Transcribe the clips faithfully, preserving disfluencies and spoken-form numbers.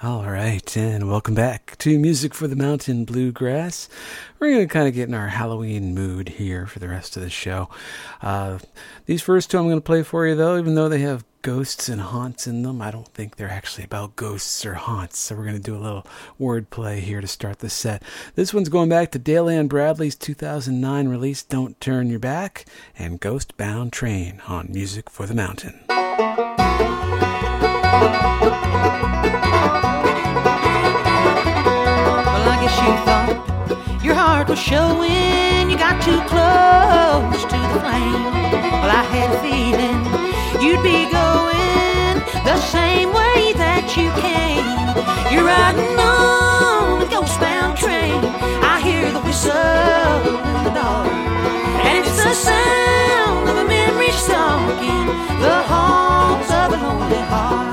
All right, and welcome back to Music for the Mountain Bluegrass. We're going to kind of get in our Halloween mood here for the rest of the show. Uh, these first two I'm going to play for you, though, even though they have ghosts and haunts in them, I don't think they're actually about ghosts or haunts. So we're going to do a little wordplay here to start the set. This one's going back to Dale Ann Bradley's two thousand nine release, Don't Turn Your Back, and Ghost Bound Train on Music for the Mountain. You thought your heart was showing, you got too close to the flame. Well, I had a feeling you'd be going the same way that you came. You're riding on a ghost-bound train. I hear the whistle in the dark, and it's the sound of a memory stalking the halls of a lonely heart.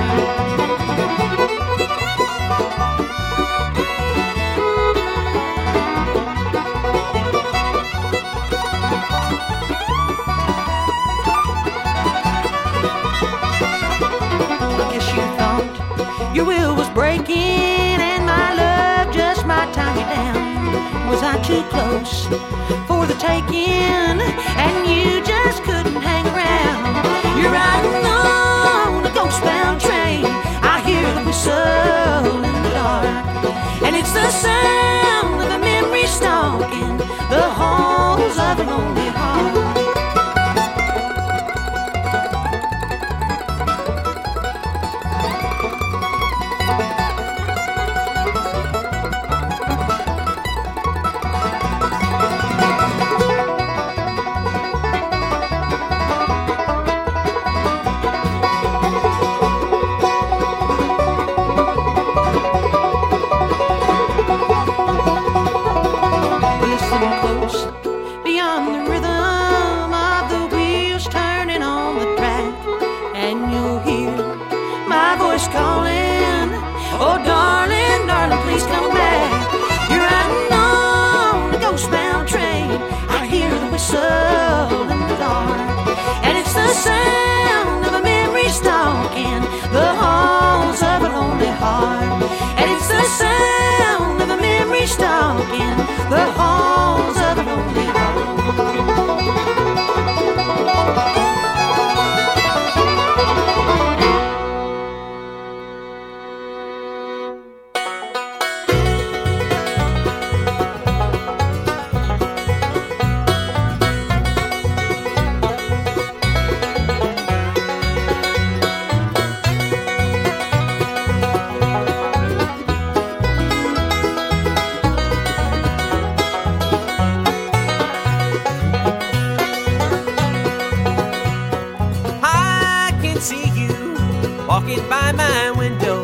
Your will was breaking and my love just might tie you down. Was I too close for the taking and you just couldn't hang around? You're riding on a ghost-bound train. I hear the whistle in the dark, and it's the sound of a memory stalking the halls of a lonely heart. Sound of a memory stalking the halls of a lonely heart. And it's the sound of a memory stalking the halls of a lonely heart. Walking by my window,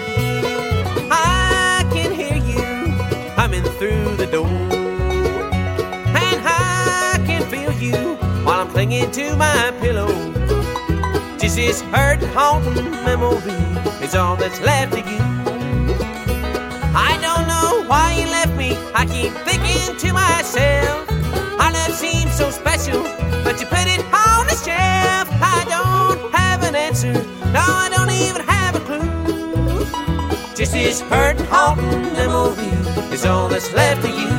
I can hear you coming through the door, and I can feel you while I'm clinging to my pillow. Just this hurt, haunting memory is all that's left of you. I don't know why you left me. I keep thinking to myself, our love seems so special, but you put it on the shelf. I don't have an answer. No, I don't even have a clue. Just this hurt, haunting memory is all that's left of you.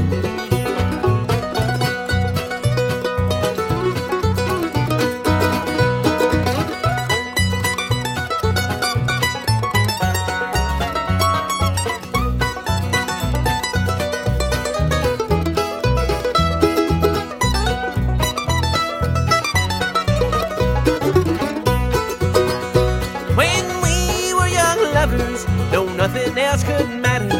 Nothing else could matter.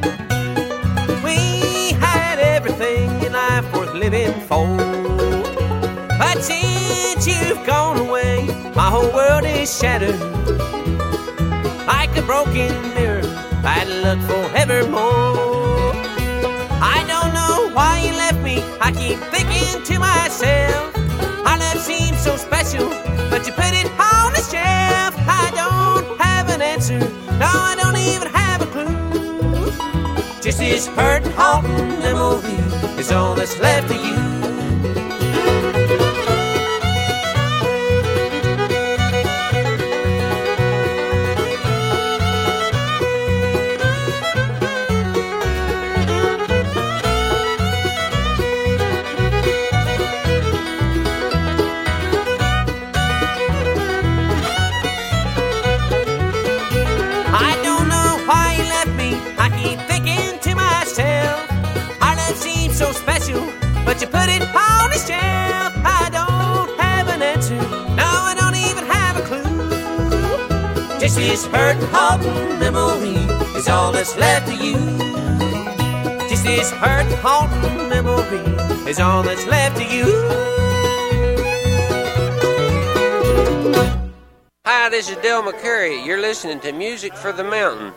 We had everything in life worth living for, but since you've gone away, my whole world is shattered. Like a broken mirror, bad luck forevermore. I don't know why you left me. I keep thinking to myself, our love seems so special, but you put it on the shelf. I don't have an answer. No, I don't even have a clue. Just this hurt, haunting memory is all that's left of you. this hurt, haunting memory is all that's left of you. Just this hurt, haunting memory is all that's left of you. Hi, this is Del McCurry. You're listening to Music for the Mountain.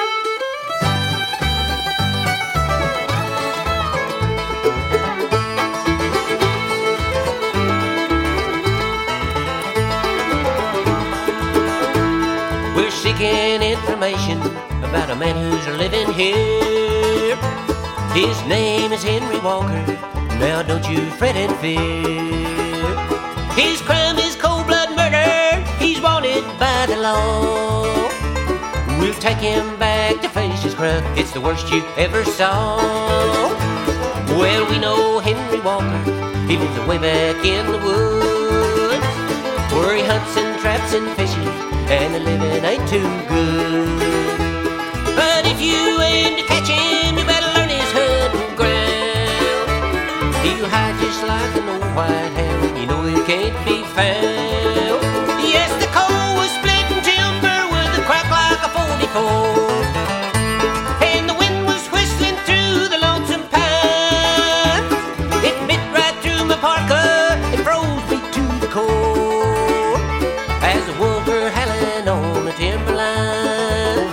We're seeking information about a man who's living here. His name is Henry Walker. Now don't you fret and fear. His crime is cold-blood murder. He's wanted by the law. We'll take him back to face his crime. It's the worst you ever saw. Well, we know Henry Walker. He lives way back in the woods, where he hunts and traps and fishes, and the living ain't too good. But if you aim to catch him, you better learn his hunting ground. He'll hide just like an old white hound. You know he can't be found. Yes, the coal was splitting timber with a crack like a forty-four, and the wind was whistling through the lonesome pine. It bit right through my parka. It froze me to the core as the wolves were howling on the timberline.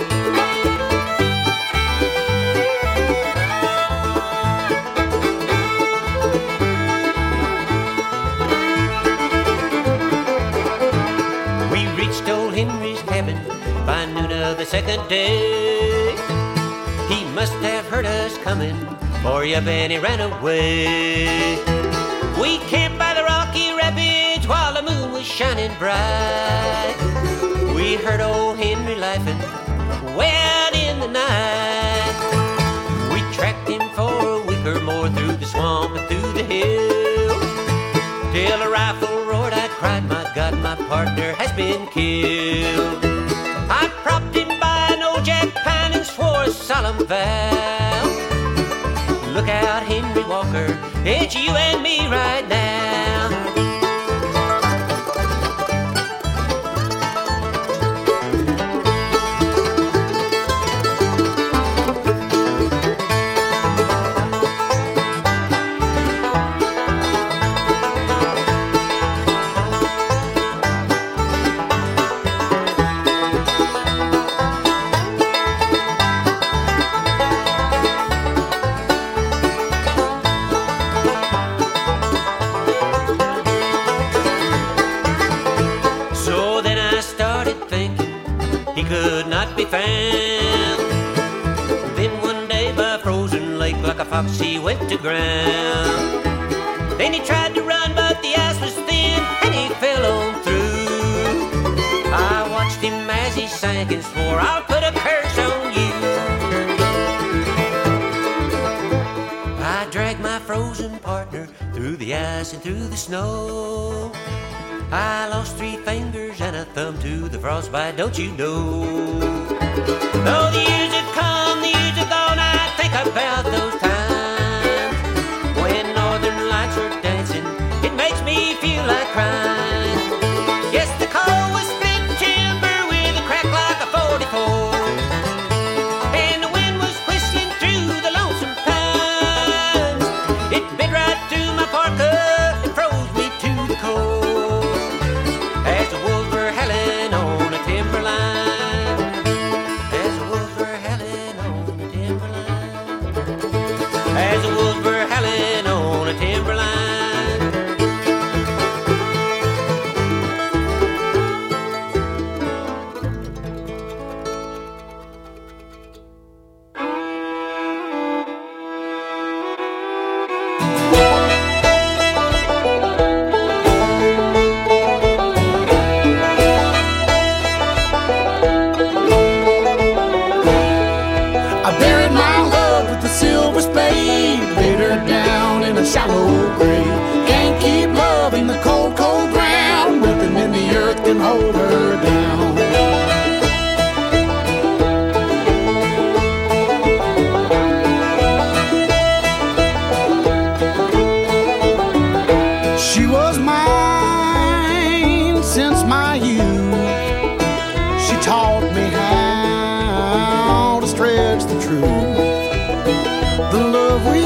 We reached old Henry's cabin by noon of the second day. He must have heard us coming, or yup, and he ran away. We camped by the rocky rapids while the moon was shining bright. We heard old Henry laughing way out in the night. We tracked him for a week or more through the swamp and through the hills, till a rifle roared. I cried, my God, my partner has been killed. I propped him by an old jack pine and swore a solemn vow. Look out, Henry Walker, it's you and me right now. Could not be found. Then one day by frozen lake, like a fox he went to ground. Then he tried to run, but the ice was thin and he fell on through. I watched him as he sank and swore, I'll put a curse on you. I dragged my frozen partner through the ice and through the snow. I lost three fingers and a thumb to the frostbite, don't you know? Though the years have come, the years have gone, I think about those times when northern lights were dancing. It makes me feel like crying. Yes, the coal was split timber with a crack like a forty-four, and the wind was whistling through the lonesome pines. It bit right through my parka and froze me to the core. As the wolves were howling on a timberline.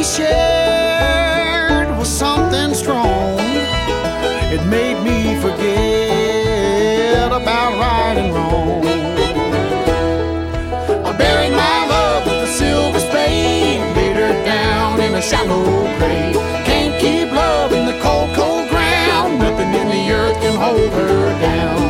shared was something strong. It made me forget about right and wrong. I buried my love with a silver spade, laid her down in a shallow grave. Can't keep love in the cold, cold ground. Nothing in the earth can hold her down.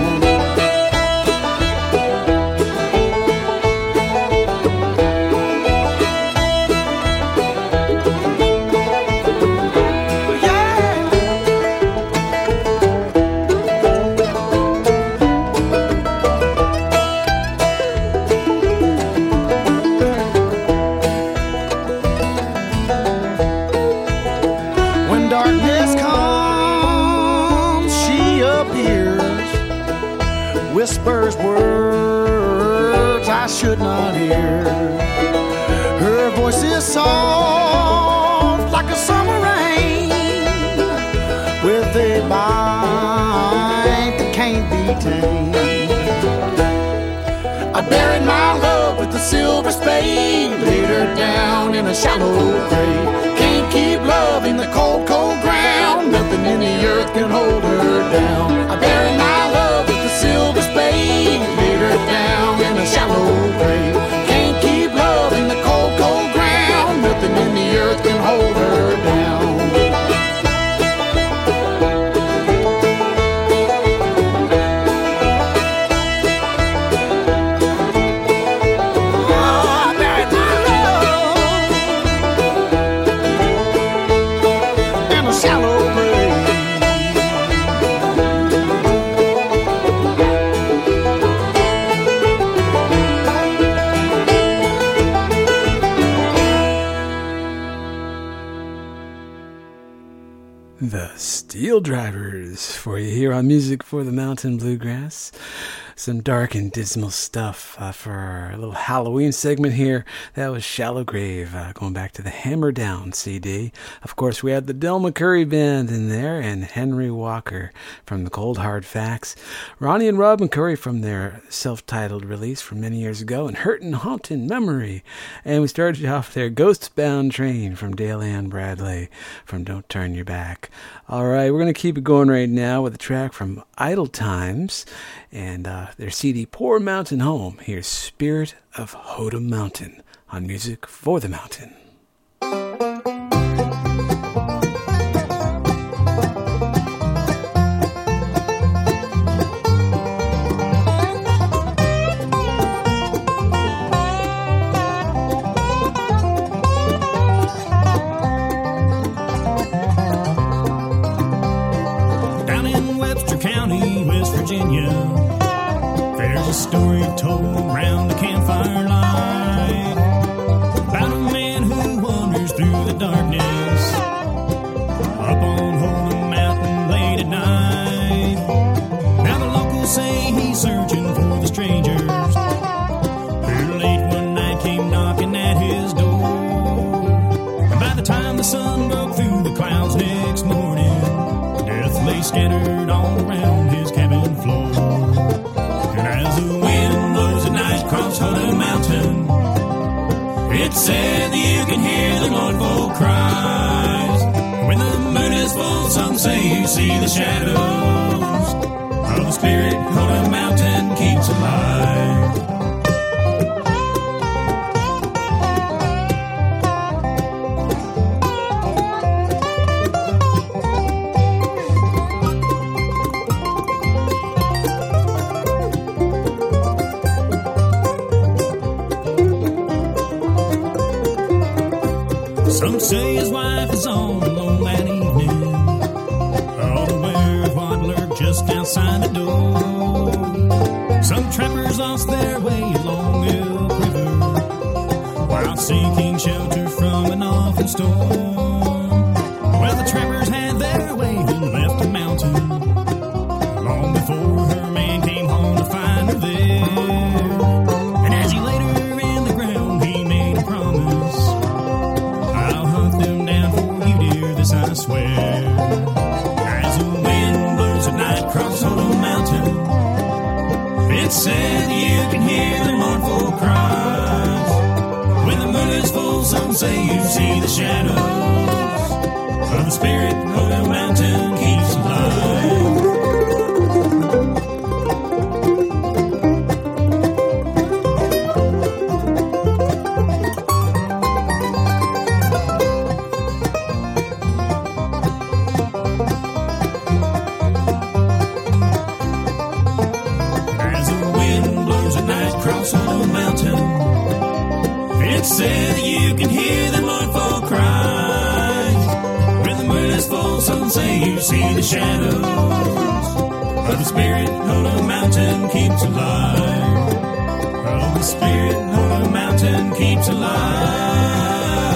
Whispers words I should not hear. Her voice is soft like a summer rain, with a bite that can't be tamed. I buried my love with a silver spade, laid her down in a shallow grave. Can't keep love in the cold, cold ground. Nothing in the earth can hold her down. I buried my love with a silver spade, laid her down in a shallow grave. Can't keep love in the cold, cold ground. Nothing in the earth can hold her down. The Steel Drivers for you here on Music for the Mountain Bluegrass. Some dark and dismal stuff uh, for our little Halloween segment here. That was Shallow Grave, uh, going back to the Hammer Down C D. Of course, we had the Del McCoury Band in there and Henry Walker from the Cold Hard Facts. Ronnie and Rob McCoury from their self-titled release from many years ago, and Hurtin' Hauntin' Memory. And we started off there, Ghost Bound Train from Dale Ann Bradley from Don't Turn Your Back. All right, we're going to keep it going right now with a track from Idle Times and uh, their C D Poor Mountain Home. Here's Spirit of Hodom Mountain on Music for the Mountain. Down in Webster County, West Virginia, there's a story told around the campfire light about a man who wanders through the darkness up on Hodom Mountain late at night. Now the locals say he's searching for the strangers who late one night came knocking at his door. And by the time the sun broke through the clouds next morning, death lay scattered all around his cabin floor. And as the wind blows at night across Hodom Mountain, it's said that you can hear the mournful cries. When the moon is full, some say you see the shadows of the spirit Hodom Mountain keeps alive. Some say his wife is on alone that evening, all aware of what lurked just outside the door. Some trappers lost their way along Elk River while seeking shelter from an awful storm. Well, the trappers had their way and left the mountain long before her man came home to find her there. And as he laid her in the ground, he made a promise: I'll hunt them down for you, dear, this I swear. As the wind blows at night across Hodom Mountain, it's said you can hear the mournful cries. When the moon is full, some say you see the shadows of the spirit of the mountain keeps alive. Said you can hear the mournful cry when the moon is full. Some say you see the shadows, but the spirit of the mountain keeps alive. Oh, the spirit of the mountain keeps alive.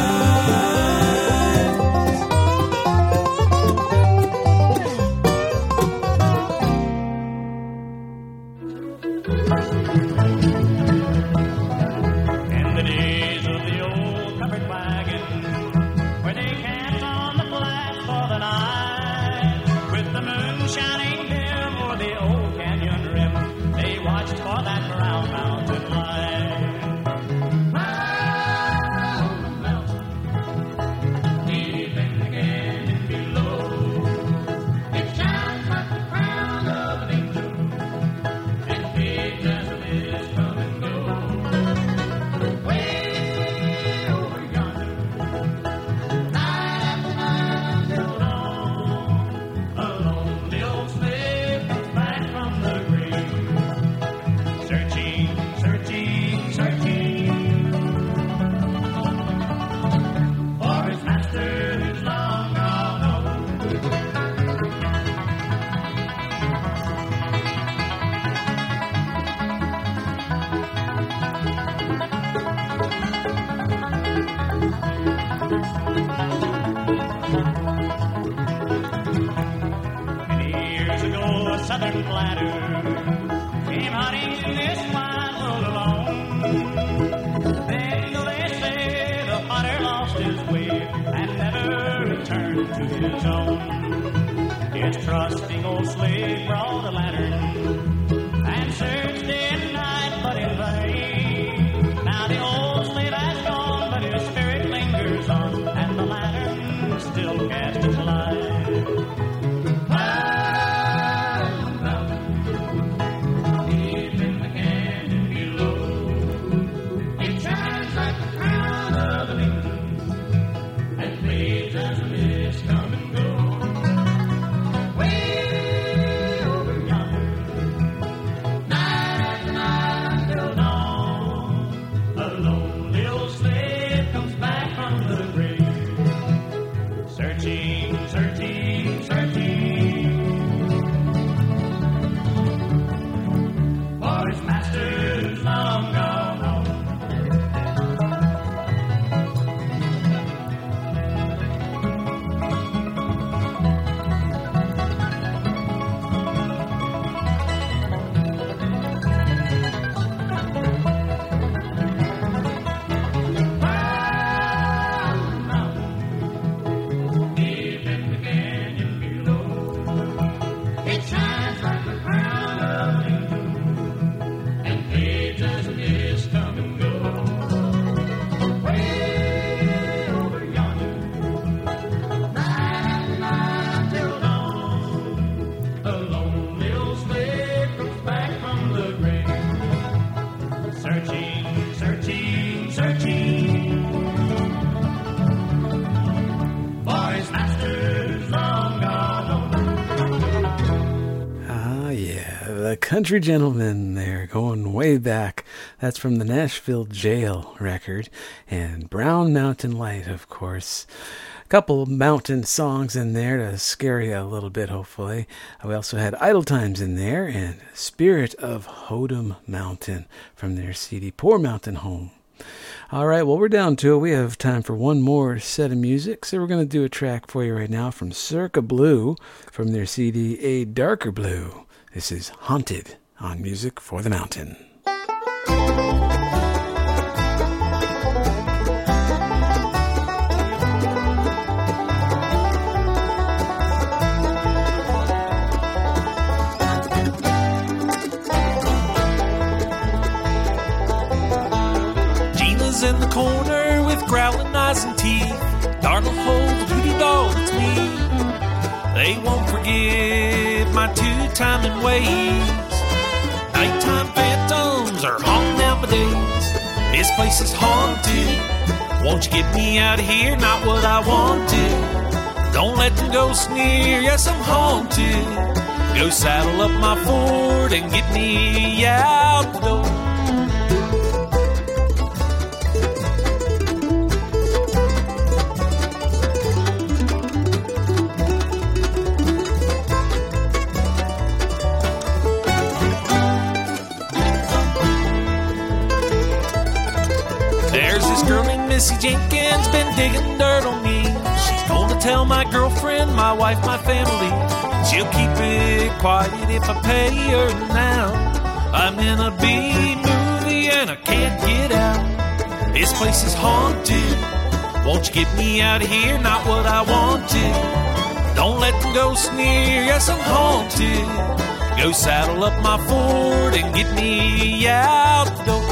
Country Gentlemen there, going way back. That's from the Nashville Jail record, and Brown Mountain Light, of course. A couple mountain songs in there to scare you a little bit, hopefully. We also had Idle Times in there, and Spirit of Hodom Mountain from their C D, Poor Mountain Home. All right, well, we're down to it. We have time for one more set of music, so we're going to do a track for you right now from Circa Blue from their C D, A Darker Blue. This is Haunted on Music for the Mountain. is in the corner with growling eyes and teeth. Dart'll hold the voodoo doll, it's me. They won't forget my two-timing ways. Nighttime phantoms are haunting out my days. This place is haunted. Won't you get me out of here? Not what I wanted. Don't let them ghosts near. Yes, I'm haunted. Go saddle up my Ford and get me out the door. There's this girl named Missy Jenkins been digging dirt on me. She's gonna tell my girlfriend, my wife, my family. She'll keep it quiet if I pay her now. I'm in a B movie and I can't get out. This place is haunted. Won't you get me out of here? Not what I wanted. Don't let them ghosts near. Yes, I'm haunted. Go saddle up my Ford and get me out the door.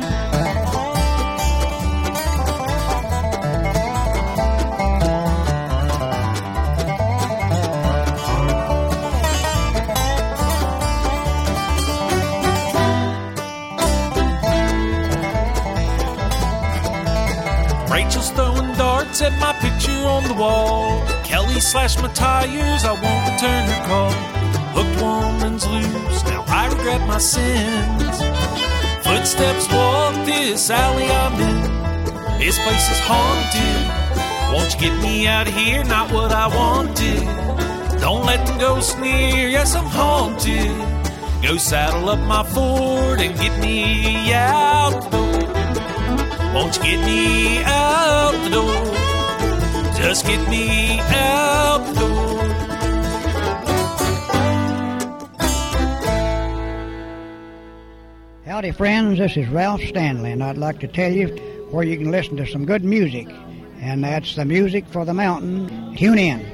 Rachel's throwing darts at my picture on the wall. Kelly slashed my tires, I won't return her call. Hooked woman's loose, now I regret my sins. Footsteps walk this alley I'm in. This place is haunted. Won't you get me out of here? Not what I wanted. Don't let them ghosts near. Yes, I'm haunted. Go saddle up my Ford and get me out the door. Won't you get me out the door? Just get me out the door. Howdy friends, this is Ralph Stanley, and I'd like to tell you where you can listen to some good music, and that's the Music for the Mountain. Tune in.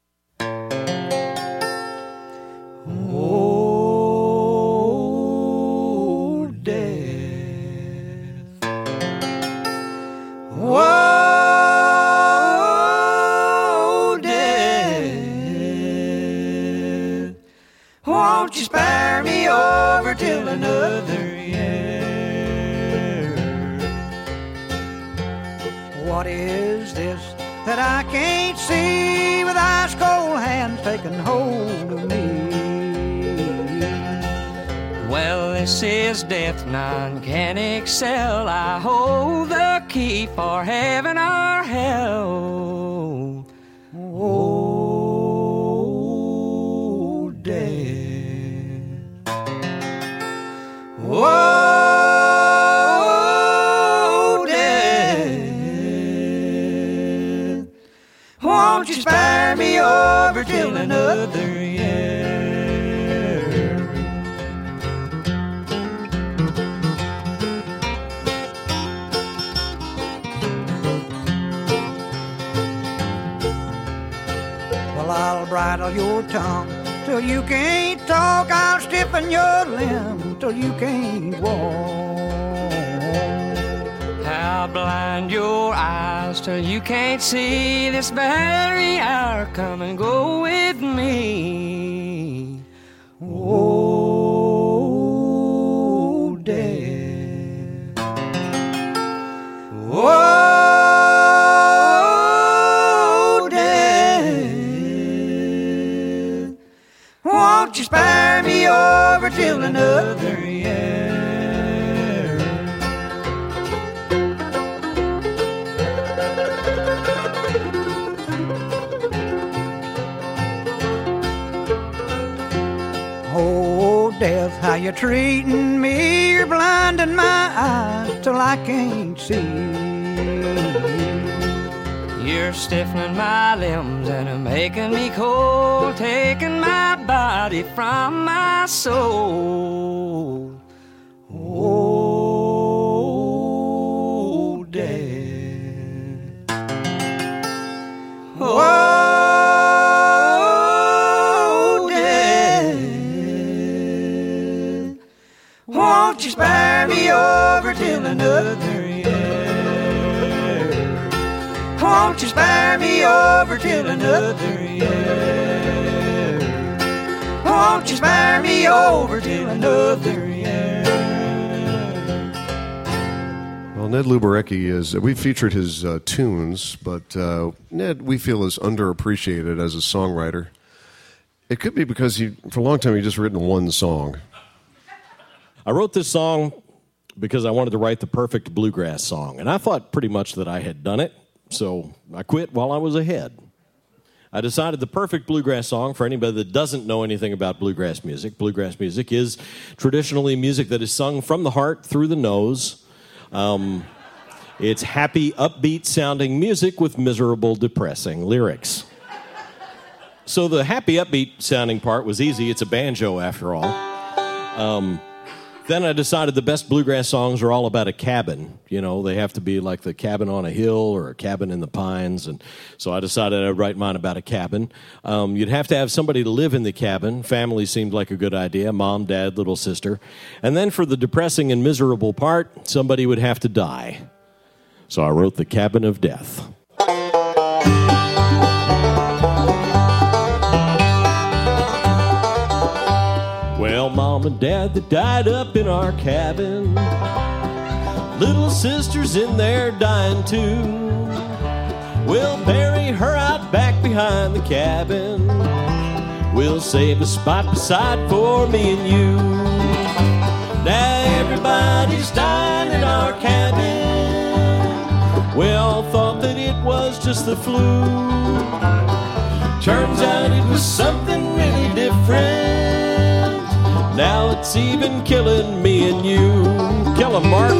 Won't you spare me over till another year? What is this that I can't see with ice cold hands taking hold of me? Well, this is death, none can excel. I hold the key for heaven or hell. Oh, death. Oh, death, won't you spare me over till another year? Well, I'll bridle your tongue till you can't talk. I'll stiffen your limb till you can't walk. I'll blind your eyes till you can't see. This very hour, come and go with me. Oh, death. Oh, death, won't you spare me over till another year? Oh, death, how you treating me? You're blinding my eyes till I can't see. You're stiffening my limbs and making me cold, taking my body from my soul. Oh, death. Oh, death, won't you spare me over till another year? Won't you spare me over till another year? Won't you spare me over till another year? Well, Ned Luberecki is, we've featured his uh, tunes, but uh, Ned, we feel, is underappreciated as a songwriter. It could be because he, for a long time, he just written one song. I wrote this song because I wanted to write the perfect bluegrass song, and I thought pretty much that I had done it, so I quit while I was ahead. I decided the perfect bluegrass song, for anybody that doesn't know anything about bluegrass music, bluegrass music is traditionally music that is sung from the heart through the nose. Um, it's happy, upbeat-sounding music with miserable, depressing lyrics. So the happy, upbeat-sounding part was easy. It's a banjo, after all. Um... Then I decided the best bluegrass songs are all about a cabin. You know, they have to be like the cabin on a hill or a cabin in the pines. And so I decided I'd write mine about a cabin. Um, you'd have to have somebody to live in the cabin. Family seemed like a good idea. Mom, dad, little sister. And then for the depressing and miserable part, somebody would have to die. So I wrote The Cabin of Death. Well, Mom and Dad, they died up in our cabin. Little sister's in there dying too. We'll bury her out back behind the cabin. We'll save a spot beside for me and you. Now everybody's dying in our cabin. We all thought that it was just the flu. Turns out it was something really different. Now it's even killing me and you. Kill him, Mark.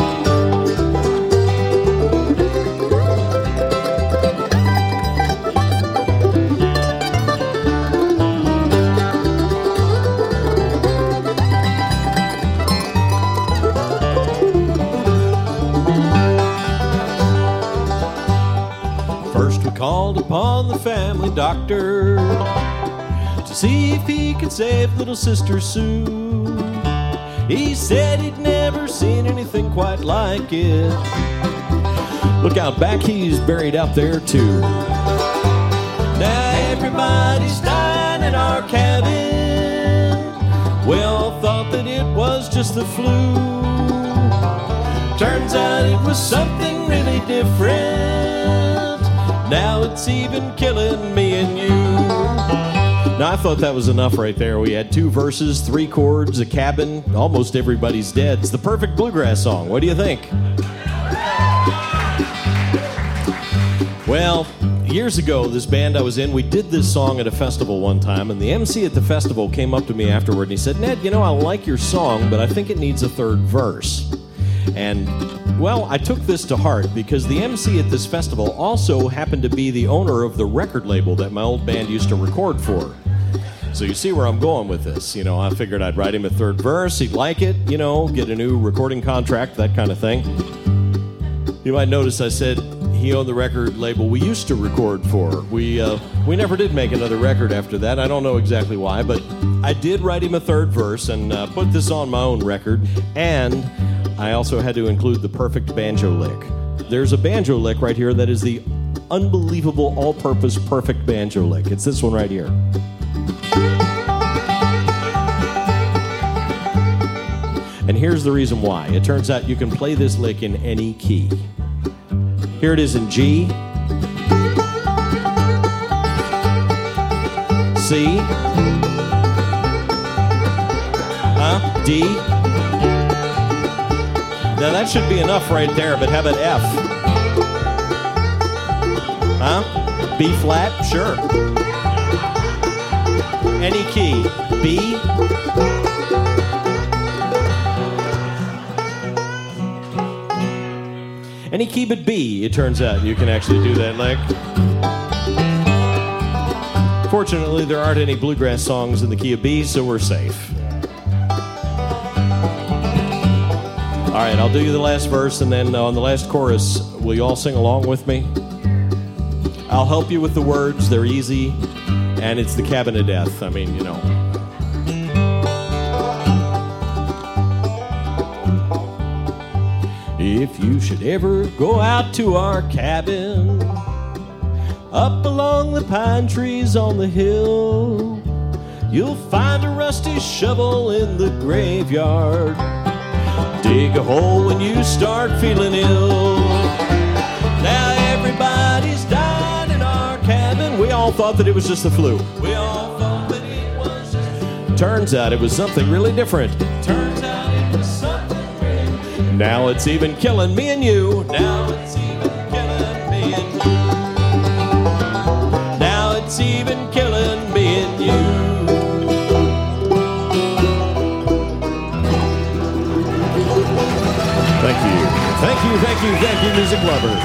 First we called upon the family doctor to see if he could save little sister Sue. He said he'd never seen anything quite like it. Look out back, he's buried out there too. Now everybody's dying in our cabin. We all thought that it was just the flu. Turns out it was something really different. Now it's even killing me and you. Now, I thought that was enough right there. We had two verses, three chords, a cabin, almost everybody's dead. It's the perfect bluegrass song. What do you think? Well, years ago, this band I was in, we did this song at a festival one time, and the M C at the festival came up to me afterward and he said, Ned, you know, I like your song, but I think it needs a third verse. And, well, I took this to heart because the M C at this festival also happened to be the owner of the record label that my old band used to record for. So you see where I'm going with this. You know, I figured I'd write him a third verse, he'd like it, you know, get a new recording contract, that kind of thing. You might notice I said he owned the record label we used to record for. We uh, we never did make another record after that. I don't know exactly why, but I did write him a third verse and uh, put this on my own record. And I also had to include the perfect banjo lick. There's a banjo lick right here that is the unbelievable all-purpose perfect banjo lick. It's this one right here. And here's the reason why. It turns out you can play this lick in any key. Here it is in G, C, huh? D. Now that should be enough right there, but how about F? Huh? B flat? Sure. Any key. B. Any key but B, it turns out you can actually do that lick. Fortunately, there aren't any bluegrass songs in the key of B, so we're safe. All right, I'll do you the last verse, and then on the last chorus, will you all sing along with me? I'll help you with the words. They're easy, and it's the Cabin of Death. I mean, you know. If you should ever go out to our cabin, up along the pine trees on the hill, you'll find a rusty shovel in the graveyard. Dig a hole when you start feeling ill. Now everybody's died in our cabin. We all thought that it was just the flu. We all thought that it was just... Turns out it was something really different. Turns out it was something really different. Now it's even killing me and you. Now it's even killing me and you. Now it's even killing me and you. Thank you. Thank you, thank you, thank you, music lovers.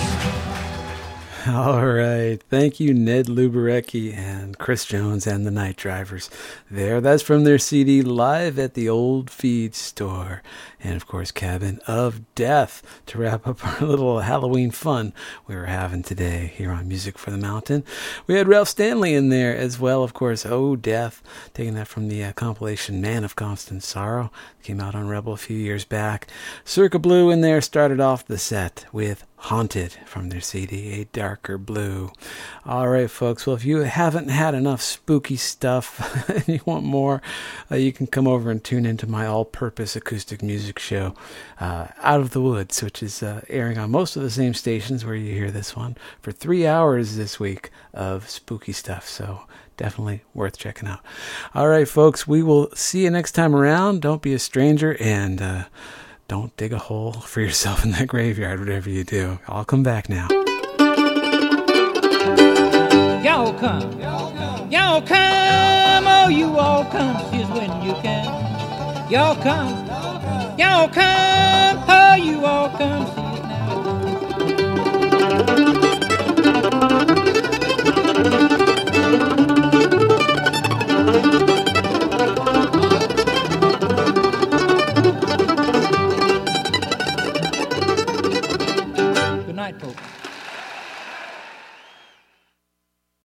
All right. Thank you, Ned Luberecki and Chris Jones and the Night Drivers. There, that's from their C D Live at the Old Feed Store. And, of course, Cabin of Death to wrap up our little Halloween fun we were having today here on Music for the Mountain. We had Ralph Stanley in there as well, of course. Oh, Death, taking that from the uh, compilation Man of Constant Sorrow. Came out on Rebel a few years back. Circa Blue in there started off the set with Haunted from their C D, A Darker Blue. All right, folks. Well, if you haven't had enough spooky stuff and you want more, uh, you can come over and tune into my all-purpose acoustic music show, uh, Out of the Woods, which is uh, airing on most of the same stations where you hear this one, for three hours this week of spooky stuff. So definitely worth checking out. All right, folks. We will see you next time around. Don't be a stranger, and uh, don't dig a hole for yourself in that graveyard, whatever you do. I'll come back now. Y'all come, y'all come, oh you all come, here's when you can. Y'all come, y'all come, oh you all come.